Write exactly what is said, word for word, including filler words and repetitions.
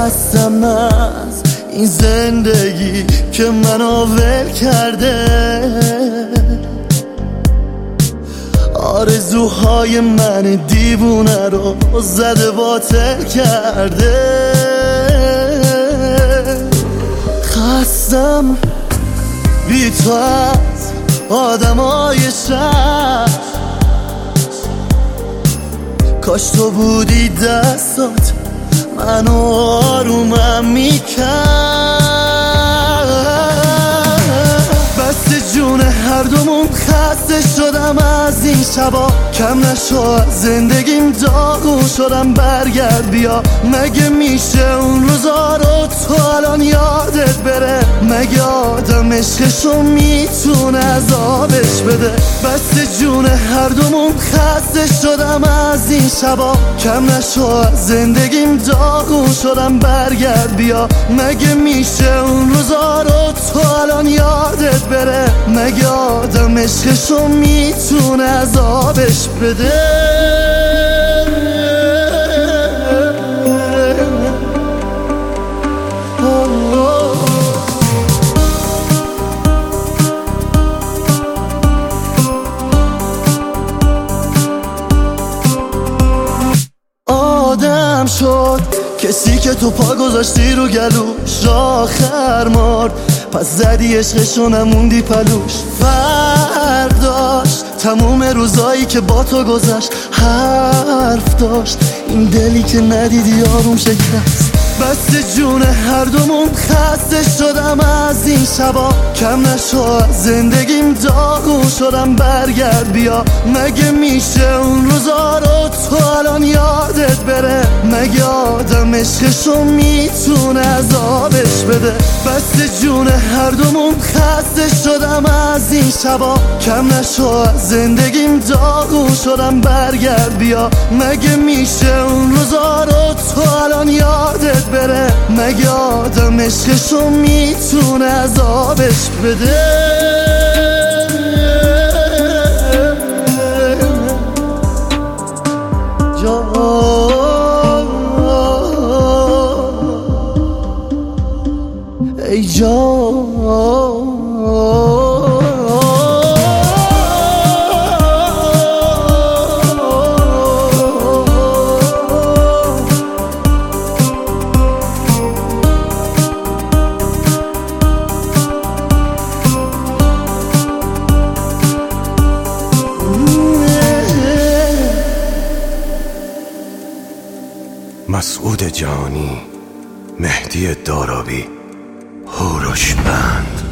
خستم از این زندگی که منو ول کرده، آرزوهای من دیوونه رو زده باطل کرده. خستم بی تو از آدمای شهر، کاش تو بودی دستات منو آرومم میکرد. بس جون هر دومون خسته شدم از این شبا، کم نشو از زندگیم داغون شدم. برگرد بیا، مگه میشه اون روزا رو تو الان یادت بره؟ مگه آدم عشقشو میتونه عذابش بده؟ بس جون هر دومون خسته شدم از این شبا، کم نشو از زندگیم داغون شدم. برگرد بیا، مگه میشه اون روزا رو تو الان یادت بره؟ مگه آدم عشقشو میتونه عذابش بده؟ آدم شد کسی که تو پا گذاشتی رو گلوش، آخر مرد پس زدی عشقشو نموندی پلوش. فرداش تموم روزایی که با تو گذشت حرف داشت، این دلی که ندیدی آروم شکست. بس جون هر دومون خسته شدم از این شبا، کم نشو از زندگیم داغون شدم. برگرد بیا، مگه میشه اون روزا رو تو الان یادت بره؟ مگه آدم عشقشو میتونه عذابش بده؟ بس جون هر دومون خسته شدم از این شبا، کم نشو از زندگیم داغون شدم. برگرد بیا، مگه میشه اون روزا رو تو الان یادت بره؟ مگه آدم عشقشو میتونه عذابش بده؟ ای جان مسعود جانی، مهدی دارابی، هوروش بند.